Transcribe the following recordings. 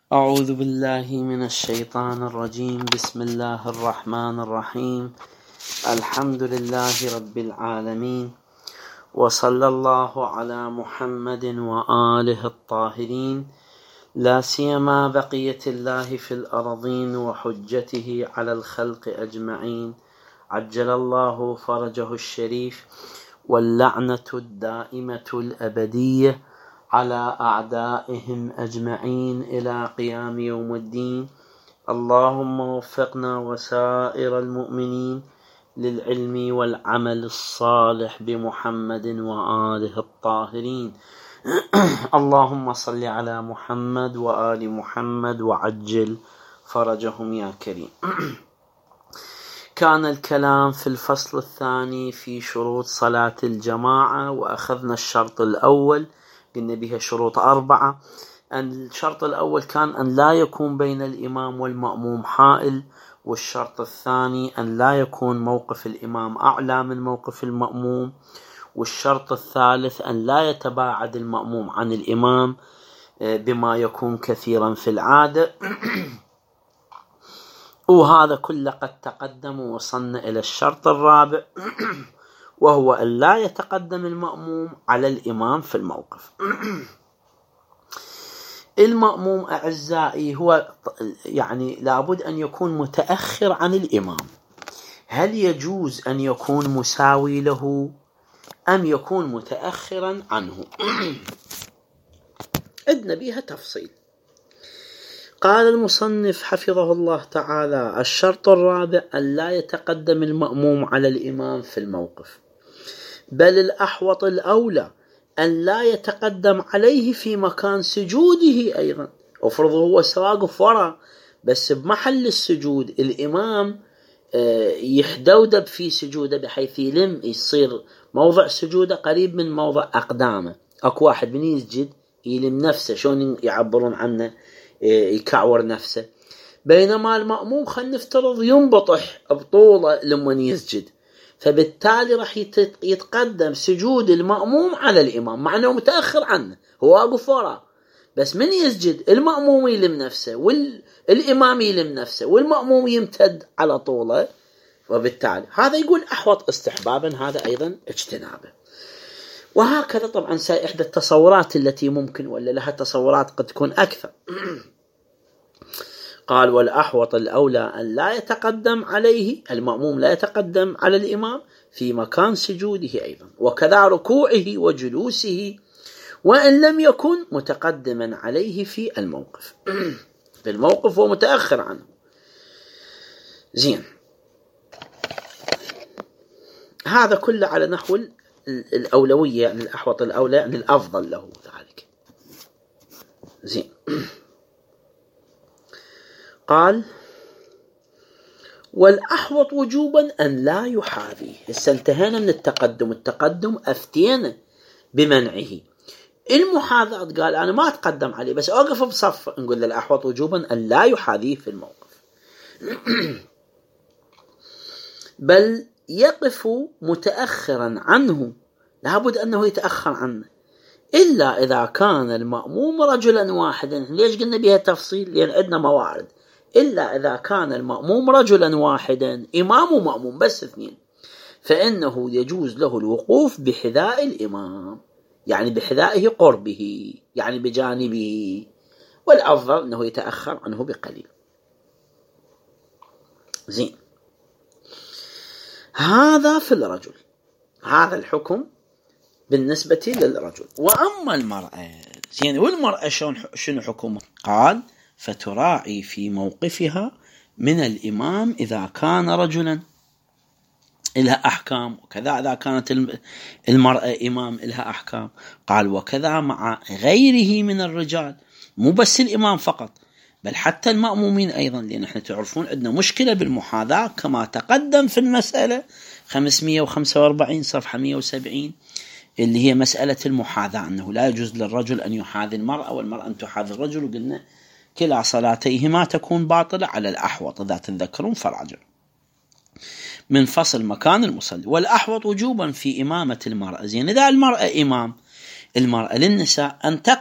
أعوذ بالله من الشيطان الرجيم. بسم الله الرحمن الرحيم. الحمد لله رب العالمين، وصلى الله على محمد وآله الطاهرين، لا سيما بقية الله في الأرضين وحجته على الخلق أجمعين، عجل الله فرجه الشريف، واللعنة الدائمة الأبدية على أعدائهم أجمعين إلى قيام يوم الدين. اللهم وفقنا وسائر المؤمنين للعلم والعمل الصالح بمحمد وآله الطاهرين. اللهم صل على محمد وآل محمد وعجل فرجهم يا كريم. كان الكلام في الفصل الثاني في شروط صلاة الجماعة، وأخذنا الشرط الأول، قلنا بها شروط 4. الشرط الأول كان أن لا يكون بين الإمام والمأموم حائل، والشرط الثاني أن لا يكون موقف الإمام أعلى من موقف المأموم، والشرط الثالث أن لا يتباعد المأموم عن الإمام بما يكون كثيرا في العادة. وهذا كله قد تقدم، ووصلنا إلى الشرط الرابع، وهو أن لا يتقدم المأموم على الإمام في الموقف. المأموم أعزائي هو يعني لابد أن يكون متأخر عن الإمام. هل يجوز أن يكون مساوي له أم يكون متأخرا عنه؟ عندنا بها تفصيل. قال المصنف حفظه الله تعالى: الشرط الرابع أن لا يتقدم المأموم على الإمام في الموقف، بل الأحوط الأولى أن لا يتقدم عليه في مكان سجوده أيضا. افرض هو واقف وراء بس بمحل السجود الإمام يحدودب في سجوده بحيث يصير موضع سجوده قريب من موضع أقدامه. أكو واحد من يسجد يلم نفسه، شلون يعبرون عنه، يكعور نفسه، بينما المأموم خلينا نفترض ينبطح بطوله لما يسجد، فبالتالي راح يتقدم سجود المأموم على الإمام مع أنه متأخر عنه، هو واقف وراه، بس من يسجد المأموم يلم نفسه والإمام يلم نفسه والمأموم يمتد على طوله، وبالتالي هذا يقول أحوط استحبابا، هذا أيضا اجتنابه. وهكذا طبعا إحدى التصورات التي ممكن، ولا لها تصورات قد تكون أكثر. قال: والأحوط الأولى أن لا يتقدم عليه المأموم، لا يتقدم على الإمام في مكان سجوده أيضا، وكذا ركوعه وجلوسه، وإن لم يكن متقدما عليه في الموقف. في الموقف هو متأخر عنه. زين، هذا كله على نحو الأولوية، يعني الأحوط الأولى، يعني الأفضل له ذلك. زين، قال: والأحوط وجوبا أن لا يحاذيه. هسه انتهينا من التقدم أفتينا بمنعه. المحاذاة قال أنا ما أتقدم عليه بس أوقف بصف، نقول الأحوط وجوبا أن لا يحاذيه في الموقف، بل يقف متأخرا عنه، لابد أنه يتأخر عنه، إلا إذا كان المأموم رجلا واحدا. ليش قلنا بها تفصيل؟ لأن عندنا موارد. إلا إذا كان المأموم رجلا واحدا، إمام ومأموم بس اثنين، فإنه يجوز له الوقوف بحذاء الإمام، يعني بحذائه قربه، يعني بجانبه، والأفضل أنه يتأخر عنه بقليل. زين، هذا في الرجل، هذا الحكم بالنسبة للرجل. وأما المرأة، زين، والمرأة شنو حكمها؟ قال: فتراعي في موقفها من الإمام إذا كان رجلا إلها أحكام، وكذا إذا كانت المرأة إمام إلها أحكام. قال: وكذا مع غيره من الرجال، مو بس الإمام فقط بل حتى المأمومين أيضا، لأن احنا تعرفون عندنا مشكلة بالمحاذاة كما تقدم في المسألة 545 صفحة 170، اللي هي مسألة المحاذاة، أنه لا يجوز للرجل أن يحاذي المرأة والمرأة أن تحاذي الرجل، وقلنا كلا صلاتيهما تكون باطلة على الأحوط إذا تذكرون فراجع من فصل مكان المصلي. والأحوط وجوبا في إمامة المرأة. زين، إذا المرأة إمام، المرأة للنساء أن تقف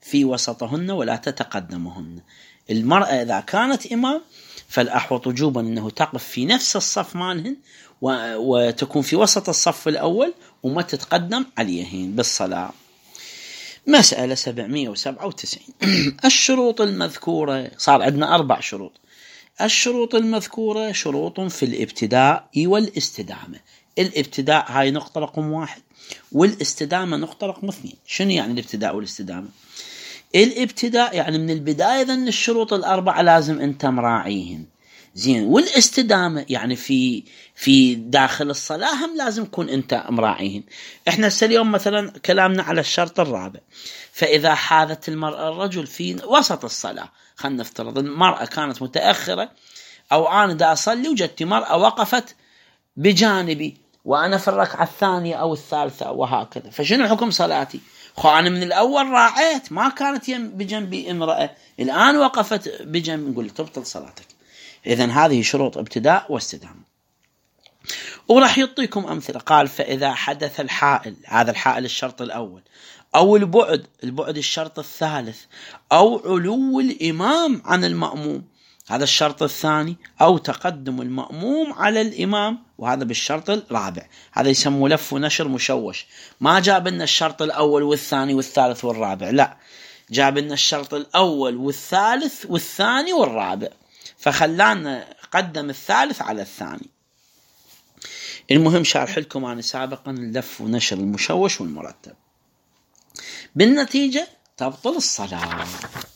في وسطهن ولا تتقدمهن. المرأة إذا كانت إمام فالأحوط وجوبا أنه تقف في نفس الصف مالهن وتكون في وسط الصف الأول وما تتقدم عليهن بالصلاة. مسألة 797 الشروط المذكورة. صار عندنا 4 شروط. الشروط المذكورة شروط في الابتداء والاستدامة. الابتداء هاي نقطة رقم 1، والاستدامة نقطة رقم 2. شنو يعني الابتداء والاستدامة؟ الابتداء يعني من البداية ذن الشروط ال4 لازم انت مراعيهن زين، والاستدامة يعني في داخل الصلاة هم لازم تكون انت مراعيهن. احنا اليوم مثلا كلامنا على الشرط الرابع، فإذا حاذت المرأة الرجل في وسط الصلاة، خلنا نفترض المرأة كانت متأخرة أو أنا دا أصلي وجدت مرأة وقفت بجانبي وأنا في الركعة الثانية أو الثالثة وهكذا، فشنو حكم صلاتي؟ أنا من الأول راعيت ما كانت بجنبي امرأة، الآن وقفت بجنبي، نقول تبطل صلاتك. إذن هذه شروط ابتداء واستدامة. وراح يعطيكم أمثلة. قال فإذا حدث الحائل، هذا الحائل الشرط الأول، أو البعد الشرط الثالث، أو علو الإمام عن المأموم هذا الشرط الثاني، أو تقدم المأموم على الإمام وهذا بالشرط الرابع. هذا يسموه لف ونشر مشوش، ما جاب لنا الشرط الأول والثاني والثالث والرابع، لا، جاب لنا الشرط الأول والثالث والثاني والرابع، فخلانا قدم الثالث على الثاني. المهم شارح لكم أنا سابقا اللف ونشر المشوش والمرتب. بالنتيجة تبطل الصلاة.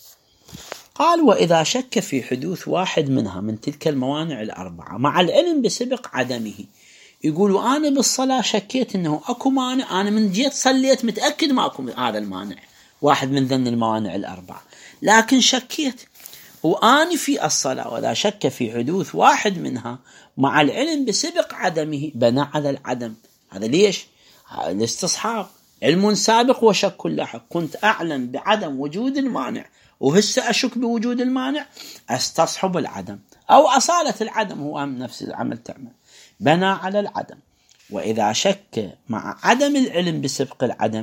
قال وإذا شك في حدوث واحد منها من تلك الموانع ال4 مع العلم بسبق عدمه. يقولوا أنا بالصلاة شكيت أنه أكو مانع، أنا من جيت صليت متأكد ما أكو هذا المانع واحد من ذن الموانع ال4، لكن شكيت وأنا في الصلاة. وإذا شك في حدوث واحد منها مع العلم بسبق عدمه بنى على العدم. هذا ليش؟ الاستصحاب علم سابق وشك لاحق. كنت أعلم بعدم وجود المانع وهسه أشك بوجود المانع، استصحب العدم أو أصالة العدم، هو نفس العمل تعمل، بنى على العدم. وإذا شك مع عدم العلم بسبق العدم،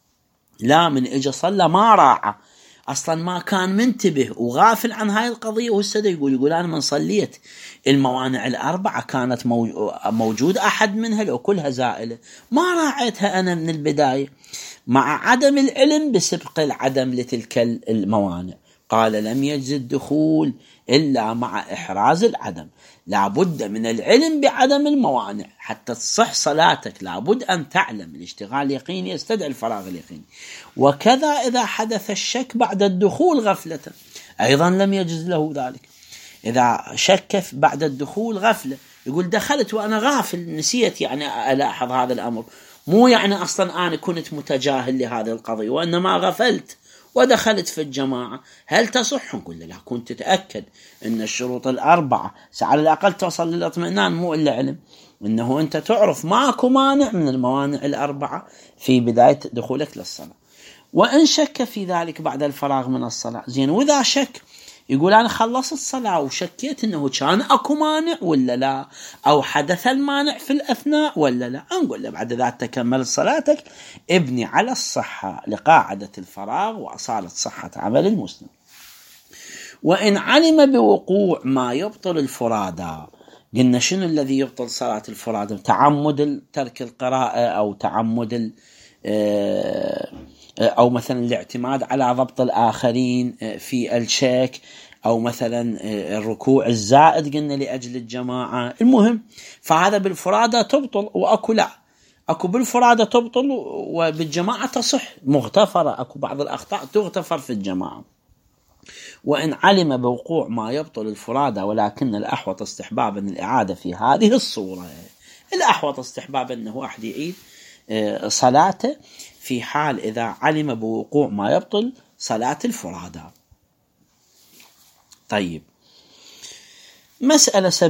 لا من إجا صلى ما راعى أصلا، ما كان منتبه وغافل عن هاي القضية، وهسه يقول أنا من صليت الموانع ال4 كانت موجود أحد منها لو كلها زائلة، ما راعيتها أنا من البداية مع عدم العلم بسبق العدم لتلك الموانع. قال لم يجز الدخول إلا مع إحراز العدم. لابد من العلم بعدم الموانع حتى تصح صلاتك، لابد أن تعلم. الاشتغال اليقيني يستدعي الفراغ اليقيني. وكذا إذا حدث الشك بعد الدخول غفلة أيضا لم يجز له ذلك. إذا شك بعد الدخول غفلة، يقول دخلت وأنا غافل نسيت يعني ألاحظ هذا الأمر، مو يعني أصلا أنا كنت متجاهل لهذه القضية وإنما غفلت ودخلت في الجماعة، هل تصح؟ نقول لا، كنت تتأكد أن الشروط ال4 على الأقل توصل للاطمئنان، مو إلا علم أنه أنت تعرف ماكو مانع من الموانع ال4 في بداية دخولك للصلاة. وإن شك في ذلك بعد الفراغ من الصلاة زين. وإذا شك يقول أنا خلصت الصلاة وشكيت أنه كان أكو مانع ولا لا، أو حدث المانع في الأثناء ولا لا، نقول له بعد ذلك تكمل صلاتك، ابني على الصحة لقاعدة الفراغ وأصالة صحة عمل المسلم. وإن علم بوقوع ما يبطل الفرادى، قلنا شنو الذي يبطل صلاة الفرادى؟ تعمد ترك القراءة، أو تعمد أو مثلا الاعتماد على ضبط الآخرين في الشك، أو مثلا الركوع الزائد قلنا لأجل الجماعة. المهم فهذا بالفرادة تبطل، وأكو لا، أكو بالفرادة تبطل وبالجماعة تصح مغتفرة، أكو بعض الأخطاء تغتفر في الجماعة. وإن علم بوقوع ما يبطل الفرادة ولكن الأحوط استحبابا الإعادة في هذه الصورة، الأحوط استحبابا أنه واحد يعيد صلاته في حال إذا علم بوقوع ما يبطل صلاة الفرادى. طيب مسألة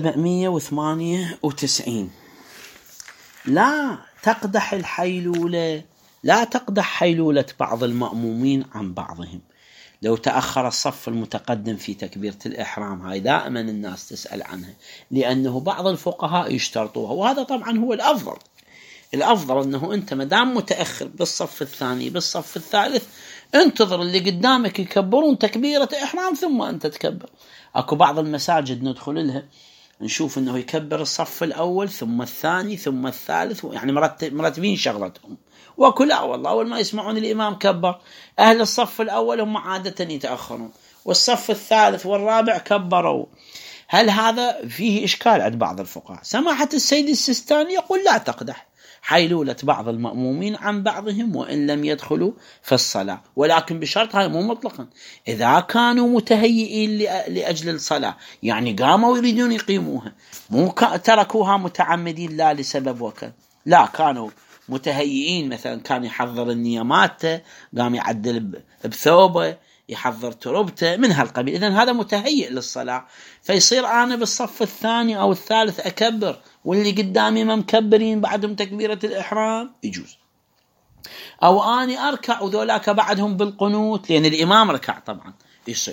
798 لا تقدح الحيلولة، لا تقدح حيلولة بعض المأمومين عن بعضهم لو تأخر الصف المتقدم في تكبيرة الإحرام. هاي دائما الناس تسأل عنها، لأنه بعض الفقهاء يشترطوها، وهذا طبعا هو الأفضل. الأفضل أنه أنت مدام متأخر بالصف الثاني بالصف الثالث انتظر اللي قدامك يكبرون تكبيرة إحرام ثم أنت تكبر. أكو بعض المساجد ندخل لها نشوف أنه يكبر الصف الأول ثم الثاني ثم الثالث، يعني مرتبين شغلتهم. وكل والله أول ما يسمعون الإمام كبر، أهل الصف الأول هم عادة يتأخرون، والصف الثالث والرابع كبروا. هل هذا فيه إشكال عند بعض الفقهاء؟ سماحة السيد السيستاني يقول لا تقدح حيلولة بعض المأمومين عن بعضهم وإن لم يدخلوا في الصلاة، ولكن بشرط، هاي مو مطلقا، إذا كانوا متهيئين لأجل الصلاة، يعني قاموا يريدون يقيموها، مو تركوها متعمدين لا لسبب وكذا، لا، كانوا متهيئين، مثلا كان يحضر النيامات، قام يعدل بثوبه، يحضر تربته من هالقبيل، إذن هذا متهيئ للصلاة، فيصير أنا بالصف الثاني أو الثالث أكبر واللي قدامي ما مكبرين بعدهم تكبيرة الإحرام، يجوز. أو أني أركع وذولاك بعدهم بالقنوت لأن الإمام ركع، طبعا يصير.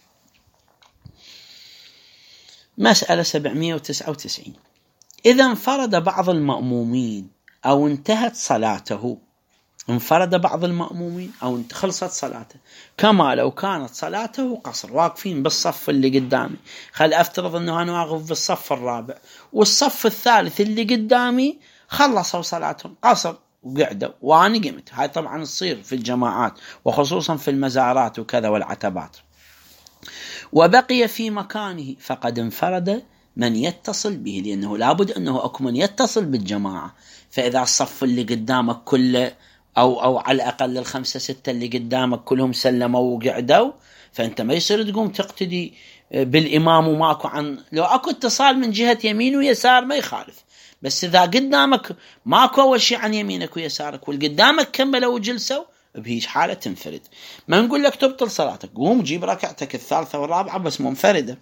مسألة 799. إذا انفرد بعض المأمومين أو انتهت صلاته، انفرد بعض المأمومين أو خلصت صلاته، كما لو كانت صلاته قصر، واقفين بالصف اللي قدامي، خل أفترض أنه أنا واقف بالصف الرابع والصف الثالث اللي قدامي خلصوا صلاتهم قصر وقعدوا وأنا قمت. هاي طبعا تصير في الجماعات وخصوصا في المزارات وكذا والعتبات. وبقي في مكانه فقد انفرد من يتصل به، لأنه لابد أنه أكو من يتصل بالجماعة، فإذا الصف اللي قدامك كله أو على الأقل 5 6 اللي قدامك كلهم سلموا وقعدوا، فأنت ما يصير تقوم تقتدي بالإمام وماكو لو أكو اتصال من جهة يمين ويسار ما يخالف، بس إذا قدامك ماكو أول شيء عن يمينك ويسارك والقدامك كملوا وجلسوا، بهيج حالة تنفرد. ما نقول لك تبطل صلاتك، قوم جيب ركعتك الثالثة والرابعة بس منفردة،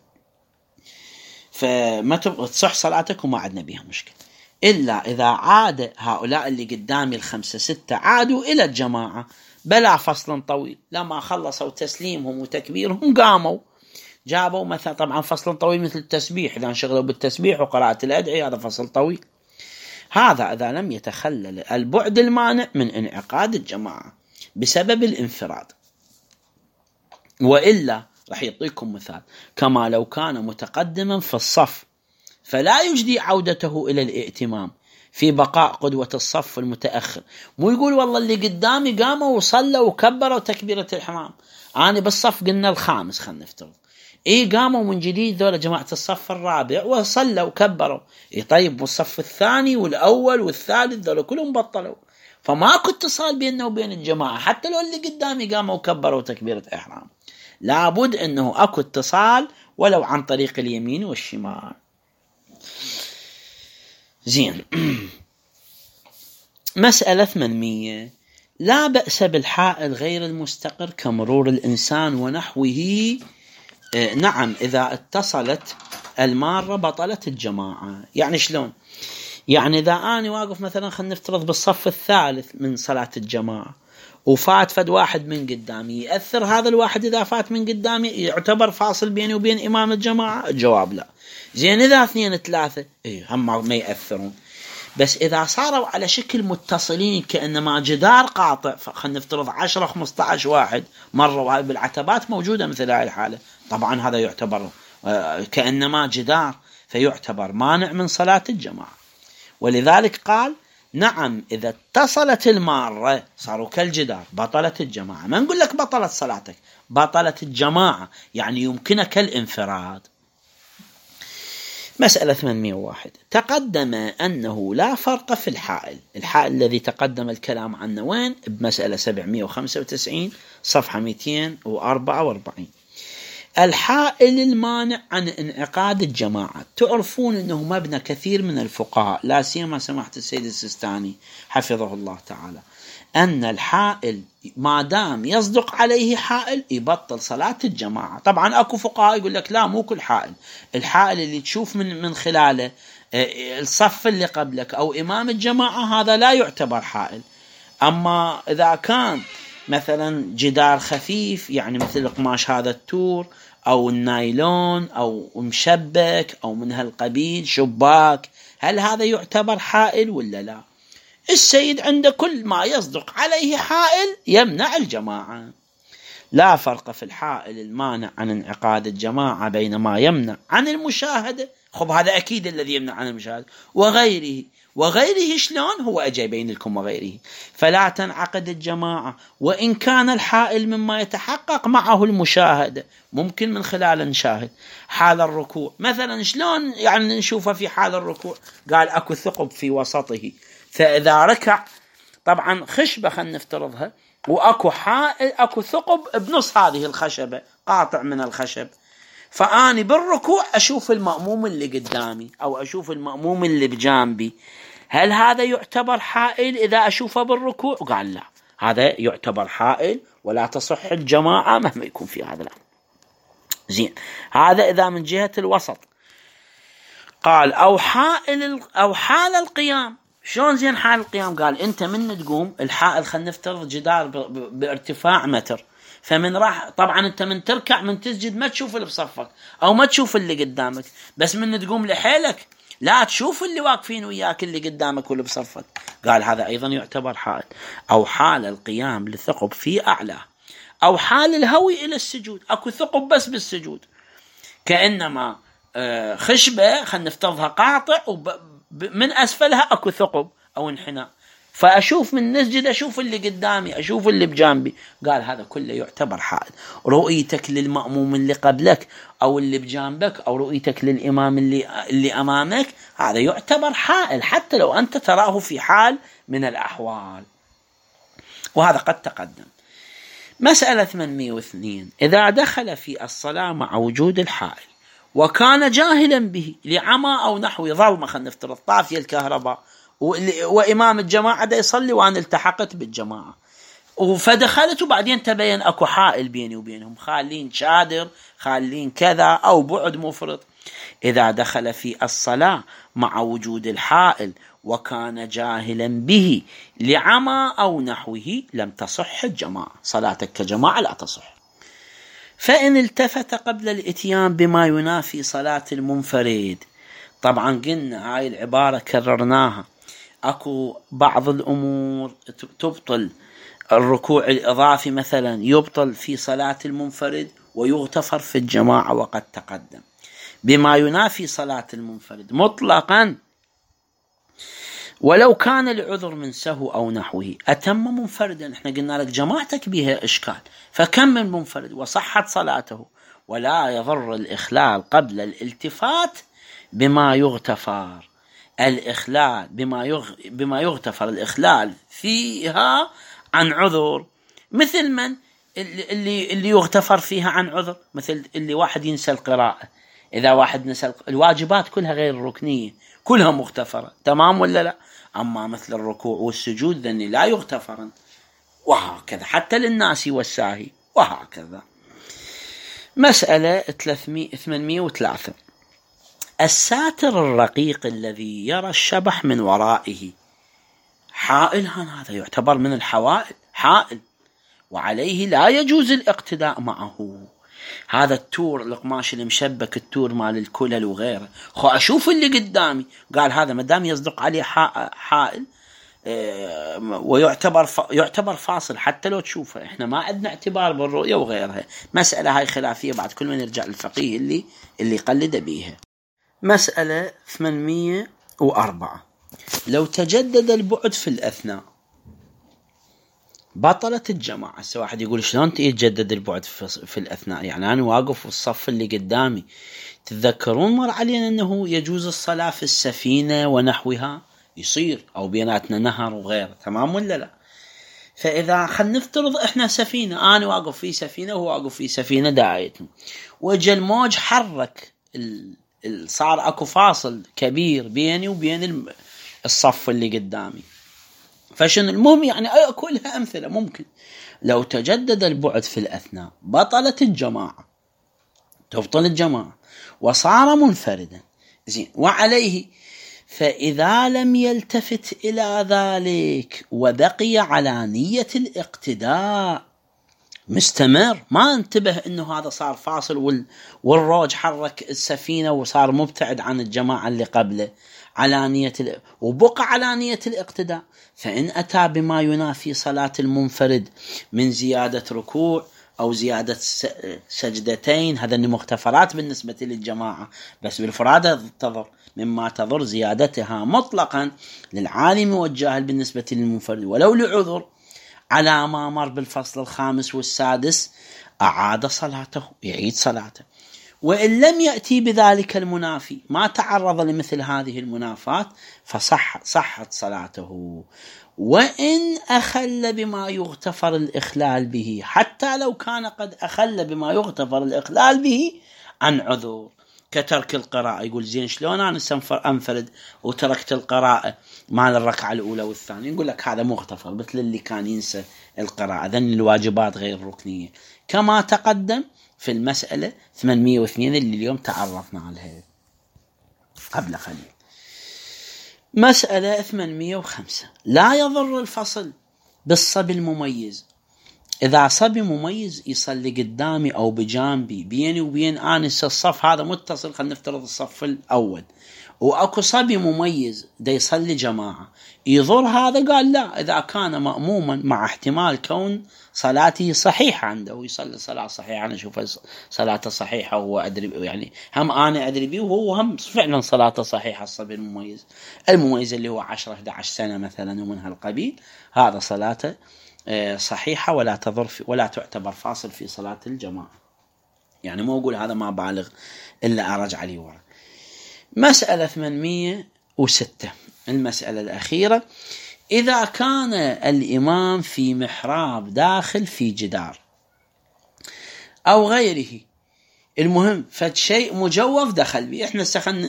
فما تصح صلاتك وما عندنا بها مشكلة، إلا إذا عاد هؤلاء اللي قدامي 5 6 عادوا إلى الجماعة بلا فصل طويل، لما خلصوا تسليمهم وتكبيرهم قاموا جابوا مثلا، طبعا فصل طويل مثل التسبيح، إذا انشغلوا بالتسبيح وقراءة الأدعية هذا فصل طويل، هذا إذا لم يتخلل البعد المانع من انعقاد الجماعة بسبب الانفراد. وإلا رح يعطيكم مثال، كما لو كان متقدما في الصف فلا يجدي عودته إلى الائتمام في بقاء قدوة الصف المتأخر، مو يقول والله اللي قدامي قاموا وصلوا وكبروا تكبيرة الإحرام، أنا بالصف قلنا الخامس خلنا نفترض، قاموا من جديد ذولا جماعة الصف الرابع وصلوا وكبروا، طيب والصف الثاني والأول والثالث ذولا كلهم بطلوا، فماكو اتصال بيننا وبين الجماعة، حتى لو اللي قدامي قاموا وكبروا تكبيرة إحرام، لابد أنه أكو اتصال ولو عن طريق اليمين والشمال. زين. مسألة 800. لا بأس بالحائل غير المستقر كمرور الإنسان ونحوه. نعم، إذا اتصلت المارة بطلت الجماعة. يعني شلون؟ يعني إذا أنا واقف مثلا خلينا نفترض بالصف الثالث من صلاة الجماعة وفات فد واحد من قدامي، يأثر هذا الواحد إذا فات من قدامي يعتبر فاصل بيني وبين إمام الجماعة؟ الجواب لا. زين، إذا 2 3 هم ما يأثرون، بس إذا صاروا على شكل متصلين كأنما جدار قاطع، فخلنا نفترض 10 15 واحد مرة، وهذه بالعتبات موجودة مثل هذه الحالة، طبعا هذا يعتبر كأنما جدار، فيعتبر مانع من صلاة الجماعة. ولذلك قال نعم إذا اتصلت المارة صاروا كالجدار بطلت الجماعة. ما نقول لك بطلت صلاتك، بطلت الجماعة، يعني يمكنك الانفراد. مسألة 801. تقدم أنه لا فرق في الحائل الذي تقدم الكلام عنه وين؟ بمسألة 795 صفحة 244. الحائل المانع عن انعقاد الجماعة. تعرفون أنه مبنى كثير من الفقهاء، لا سيما سماحة السيد السيستاني حفظه الله تعالى، أن الحائل ما دام يصدق عليه حائل يبطل صلاة الجماعة. طبعا أكو فقهاء يقول لك لا، مو كل حائل، الحائل اللي تشوف من خلاله الصف اللي قبلك أو إمام الجماعة هذا لا يعتبر حائل. أما إذا كان مثلا جدار خفيف، يعني مثل قماش هذا التور أو النايلون أو مشبك أو من هالقبيل شباك، هل هذا يعتبر حائل ولا لا؟ السيد عند كل ما يصدق عليه حائل يمنع الجماعة. لا فرق في الحائل المانع عن انعقاد الجماعة بين ما يمنع عن المشاهدة، خب هذا أكيد الذي يمنع عن المشاهدة، وغيره شلون هو أجي بين لكم وغيره، فلا تنعقد الجماعة وإن كان الحائل مما يتحقق معه المشاهدة، ممكن من خلال نشاهد حال الركوع مثلا. شلون يعني نشوفه في حال الركوع؟ قال أكو ثقب في وسطه، فإذا ركع طبعا خشبة خلينا نفترضها، وأكو حائل أكو ثقب بنص هذه الخشبة، قاطع من الخشب، فأني بالركوع أشوف المأموم اللي قدامي أو أشوف المأموم اللي بجانبي، هل هذا يعتبر حائل إذا أشوفه بالركوع؟ قال لا، هذا يعتبر حائل ولا تصح الجماعة مهما يكون في هذا الأمر. زين، هذا إذا من جهة الوسط. قال أو حال القيام. شلون زين حال القيام؟ قال أنت من تقوم الحائل، خلينا نفترض جدار بارتفاع متر، فمن راح طبعا أنت من تركع من تسجد ما تشوف اللي بصفك أو ما تشوف اللي قدامك، بس من تقوم لحيلك لا تشوف اللي واقفين وياك اللي قدامك واللي بصفك. قال هذا أيضا يعتبر حائل. أو حال القيام للثقب في أعلاه، أو حال الهوي إلى السجود، أكو ثقب بس بالسجود، كأنما خشبة خلينا نفترضها قاطع ومن أسفلها أكو ثقب أو انحناء، فأشوف من نسجد أشوف اللي قدامي أشوف اللي بجانبي. قال هذا كله يعتبر حائل. رؤيتك للمأموم اللي قبلك أو اللي بجانبك أو رؤيتك للإمام اللي أمامك، هذا يعتبر حائل حتى لو أنت تراه في حال من الأحوال، وهذا قد تقدم. مسألة 802. إذا دخل في الصلاة مع وجود الحائل وكان جاهلا به لعمى أو نحو ظلمة، خلينا نفترض طافية الكهرباء وإمام الجماعة دا يصلي وأنا التحقت بالجماعة، فدخلت وبعدين تبين أكو حائل بيني وبينهم، خالين شادر خالين كذا أو بعد مفرط. إذا دخل في الصلاة مع وجود الحائل وكان جاهلا به لعمى أو نحوه لم تصح الجماعة، صلاتك كجماعة لا تصح. فإن التفت قبل الإتيان بما ينافي صلاة المنفرد، طبعا قلنا هاي العبارة كررناها، أكو بعض الأمور تبطل، الركوع الإضافي مثلا يبطل في صلاة المنفرد ويغتفر في الجماعة، وقد تقدم بما ينافي صلاة المنفرد مطلقا ولو كان العذر من سهو أو نحوه. أتم منفردا، احنا قلنا لك جماعتك بها إشكال، فكمل منفرد وصحت صلاته، ولا يضر الإخلال قبل الالتفات بما يغتفر، الإخلال بما يغتفر الإخلال فيها عن عذر، مثل من اللي يغتفر فيها عن عذر، مثل اللي واحد ينسى القراءة، إذا واحد نسى الواجبات كلها غير الركنية كلها مغتفرة، تمام ولا لا؟ أما مثل الركوع والسجود ذني لا يغتفرن، وهكذا حتى للناس والساهي وهكذا. مسألة 803. الساتر الرقيق الذي يرى الشبح من ورائه حائل، هذا يعتبر من الحوائل، حائل وعليه لا يجوز الاقتداء معه. هذا التور القماش المشبك، التور مال الكلل وغيره، أشوف اللي قدامي، قال هذا مدام يصدق عليه حائل ويعتبر فاصل حتى لو تشوفه، احنا ما عندنا اعتبار بالرؤية وغيرها. مسألة هاي خلافية، بعد كل من يرجع للفقيه اللي قلد بيها. مسألة 804. لو تجدد البعد في الأثناء بطلت الجماعة. واحد يقول شلون يتجدد البعد في الأثناء؟ يعني أنا واقف في الصف اللي قدامي، تتذكرون مر علينا أنه يجوز الصلاة في السفينة ونحوها، يصير أو بيناتنا نهر وغيره، تمام ولا لا؟ فإذا خلنا نفترض إحنا سفينة، أنا واقف في سفينة وهو واقف في سفينة داعيتنا، وجا الموج حرك صار أكو فاصل كبير بيني وبين الصف اللي قدامي، فشن المهم يعني كلها أمثلة ممكن. لو تجدد البعد في الأثناء بطلت الجماعة، تبطل الجماعة وصار منفردا. زين، وعليه فإذا لم يلتفت إلى ذلك وبقي على نية الاقتداء مستمر، ما انتبه انه هذا صار فاصل والروج حرك السفينة وصار مبتعد عن الجماعة اللي قبله، على نية وبقى على نية الاقتداء، فإن أتى بما ينافي صلاة المنفرد من زيادة ركوع أو زيادة سجدتين، هذا مغتفرات بالنسبة للجماعة، بس بالفرادة تضر، مما تضر زيادتها مطلقا للعالم والجاهل بالنسبة للمنفرد ولو لعذر، على ما مر بالفصل الخامس والسادس أعاد صلاته، يعيد صلاته. وإن لم يأتي بذلك المنافي، ما تعرض لمثل هذه المنافات، فصحت صلاته. وإن أخل بما يغتفر الإخلال به، حتى لو كان قد أخل بما يغتفر الإخلال به عن عذر، كترك القراءة. يقول زين شلون أنا أنفرد وتركت القراءة مال الركعة الأولى والثانية؟ يقول لك هذا مغتفر، مثل اللي كان ينسى القراءة، ذن الواجبات غير الركنية، كما تقدم في المسألة 802 اللي اليوم تعرفنا عليها قبل قليل. مسألة 805: لا يضر الفصل بالصبي المميز. إذا صبي مميز يصلي قدامي أو بجانبي، بيني وبين آنس الصف هذا متصل، خلينا نفترض الصف الأول، وأكو صبي مميز دا يصلي جماعة، يضر هذا؟ قال لا، إذا كان مأموما مع احتمال كون صلاته صحيحة عنده ويصلي صلاة صحيحة، أنا أشوف صلاته صحيحة وهو أدري، يعني هم أنا أدري به وهو هم فعلا صلاته صحيحة. الصبي المميز اللي هو 10-11 سنة مثلا ومن هالقبيل، هذا صلاته صحيحة ولا تضر ولا تعتبر فاصل في صلاة الجماعة، يعني مو أقول هذا ما بالغ إلا أرجع لي ورا. مسألة 806 المسألة الأخيرة: إذا كان الإمام في محراب داخل في جدار أو غيره، المهم فشيء مجوف دخل به، إحنا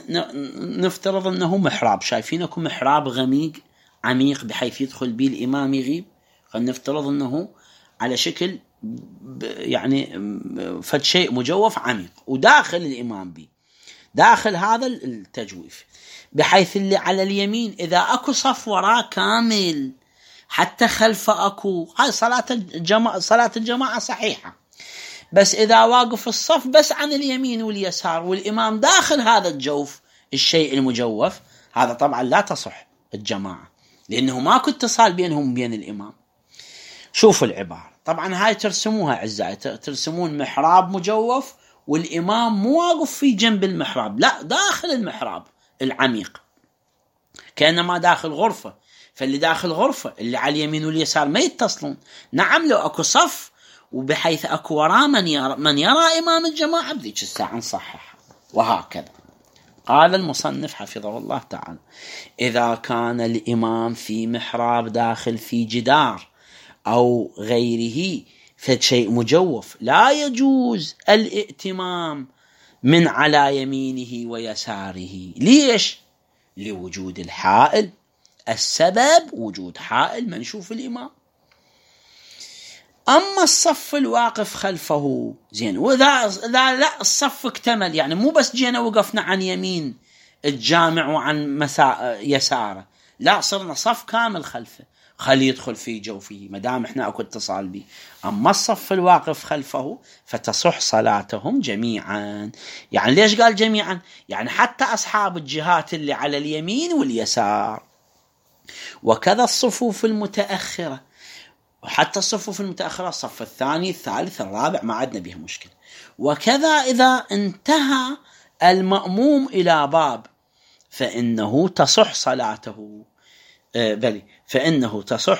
نفترض أنه محراب، شايفينكم محراب غميق عميق بحيث يدخل به الإمام يغيب، خلينا نفترض أنه على شكل يعني فشيء مجوف عميق وداخل الإمام به، داخل هذا التجويف، بحيث اللي على اليمين إذا أكو صف وراه كامل حتى خلفه أكو، هاي صلاة الجماعة صحيحة، بس إذا واقف الصف بس عن اليمين واليسار والإمام داخل هذا الجوف الشيء المجوف، هذا طبعا لا تصح الجماعة، لأنه ماكو اتصال بينهم وبين الإمام. شوفوا العبارة، طبعا هاي ترسموها أعزائي، ترسمون محراب مجوف والإمام مو واقف في جنب المحراب، لا، داخل المحراب العميق، كأنما داخل غرفة، فاللي داخل غرفة اللي على اليمين واليسار ما يتصلون. نعم لو أكو صف وبحيث أكو وراء من يرى إمام الجماعة بذيك الساعة نصحح. وهكذا قال المصنف حفظه الله تعالى: إذا كان الإمام في محراب داخل في جدار أو غيره فشيء مجوف، لا يجوز الائتمام من على يمينه ويساره. ليش؟ لوجود الحائل، السبب وجود حائل منشوف الإمام. أما الصف الواقف خلفه زين، وإذا لا الصف اكتمل، يعني مو بس جينا وقفنا عن يمين الجامع وعن يساره، لا، صرنا صف كامل خلفه، خلي يدخل في جوفه مدام احنا اكو اتصال به. اما الصف الواقف خلفه فتصح صلاتهم جميعا. يعني ليش قال جميعا؟ يعني حتى اصحاب الجهات اللي على اليمين واليسار، وكذا الصفوف المتأخرة، وحتى الصفوف المتأخرة الصف الثاني الثالث الرابع ما عندنا بها مشكلة. وكذا إذا انتهى المأموم إلى باب فإنه تصح صلاته، فإنه تصح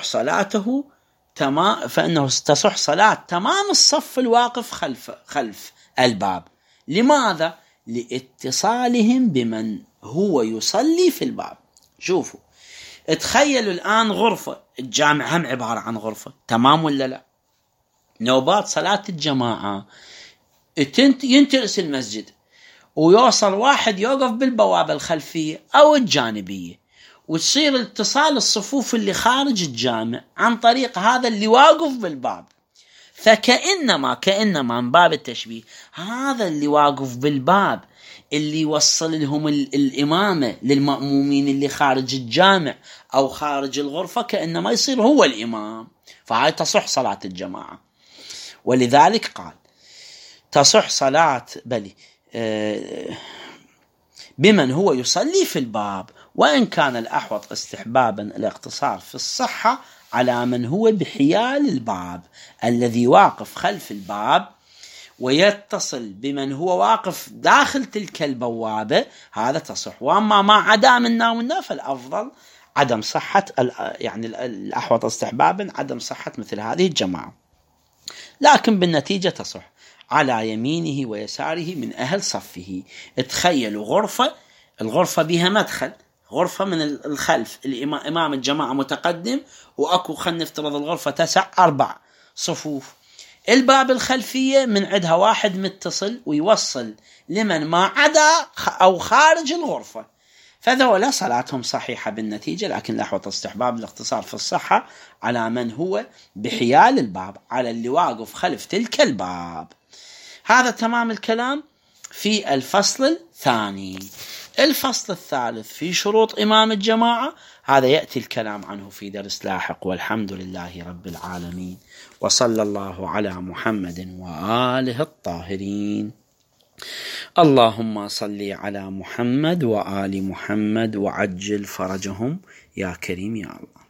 صلاة تمام الصف الواقف خلف الباب. لماذا؟ لاتصالهم بمن هو يصلي في الباب. شوفوا، تخيلوا الآن غرفة الجامع هم عبارة عن غرفة، تمام ولا لا؟ نوبات صلاة الجماعة ينترس المسجد ويوصل واحد يوقف بالبوابة الخلفية أو الجانبية، وتصير اتصال الصفوف اللي خارج الجامع عن طريق هذا اللي واقف بالباب. فكأنما من باب التشبيه، هذا اللي واقف بالباب اللي يوصل لهم الإمامة للمأمومين اللي خارج الجامع أو خارج الغرفة، كأنما يصير هو الإمام، فهاي تصح صلاة الجماعة. ولذلك قال تصح صلاة بمن هو يصلي في الباب، وإن كان الأحوط استحبابا الاقتصار في الصحة على من هو بحيال الباب، الذي واقف خلف الباب ويتصل بمن هو واقف داخل تلك البوابة، هذا تصح. وأما ما عدا منا فالأفضل عدم صحة، يعني الأحوط استحبابا عدم صحة مثل هذه الجماعة، لكن بالنتيجة تصح. على يمينه ويساره من أهل صفه. تخيلوا الغرفة بها مدخل، غرفة من الخلف، الإمام الجماعة متقدم، وأكو خلينا نفترض الغرفة تسع 4 صفوف، الباب الخلفية من عندها واحد متصل ويوصل لمن ما عدا أو خارج الغرفة، فذولا صلاتهم صحيحة بالنتيجة، لكن لحوة استحباب الاقتصار في الصحة على من هو بحيال الباب، على اللي واقف خلف تلك الباب. هذا تمام الكلام في الفصل الثاني. الفصل الثالث في شروط إمام الجماعة، هذا يأتي الكلام عنه في درس لاحق، والحمد لله رب العالمين، وصلى الله على محمد وآله الطاهرين. اللهم صل على محمد وآل محمد وعجل فرجهم يا كريم يا الله.